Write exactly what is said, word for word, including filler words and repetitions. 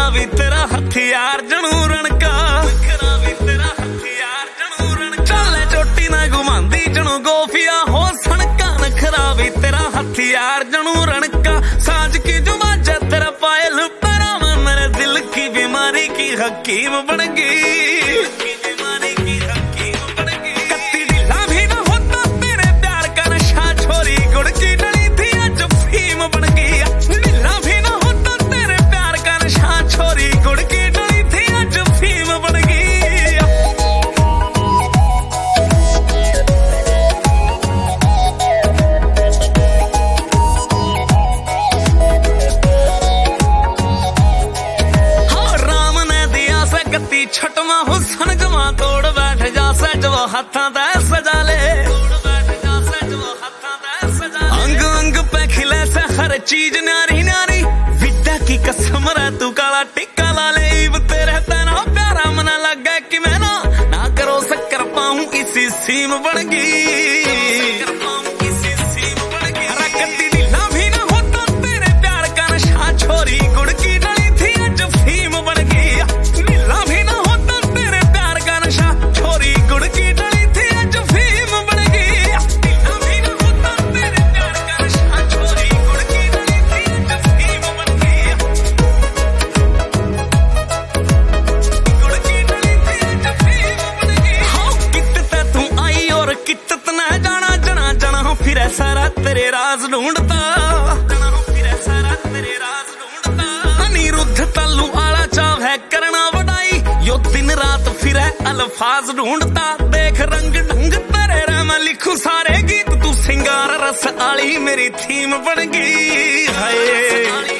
भी तेरा हथियार जनू रणका, नखरा भी तेरा हथियार जनू रणका, चाले चोटी ना घुमांदी जनू गोफिया हो सनका, नखरा भी तेरा हथियार जनू रणका, साज की जुबान तेरा पायल पैरा में मेरे दिल की बीमारी की हकीम बन गई, बीमारी की हकीम बन गई। कत्ती ढीला भी ना होता तेरे प्यार का नशा, छोरी गुड़ की डली थी आज फीम बन गई, ढीला भी ना होता तेरे प्यार का नशा, छोरी गुड़ की डली थी आज फीम बन गई। छटवा हुसन गवा तोड़ बैठ जा सजो हाथा दा सजा ले, अंग अंग पे खिले से हर चीज न्यारी न्यारी, विद्या की कसम रे तू काला टिक्का ला ले, इब तेरे तेना प्यारा मना लगे कि मैं ना ना करो शक्कर पाऊं इसी सीम बन गई, रकती ढीला भी ना होता तेरे प्यार का नशा, छोरी गुड़ की डली थी आज फीम बन गई, ढीला भी ना होता तेरे प्यार का नशा, छोरी गुड़ की डली थी आज फीम बन गई, ढीला भी ना होता तेरे प्यार का नशा, छोरी गुड़ की डली थी आज फीम बन गई, गुड़ की डली थी आज फीम बन गई। हाँ कित्ते तू आई और कित्त ना जाना जना जना फिर सारा तेरे राज ढूंढता, फिर सारा तेरे राज ढूंढता, अनिरुद्ध तालू आला चाव है करना वडाई, यो दिन रात फिर अल्फाज ढूंढता, देख रंग ढंग तेरे रे मैं लिखूं सारे गीत, तू सिंगार रस आली मेरी थीम बन गई, हाय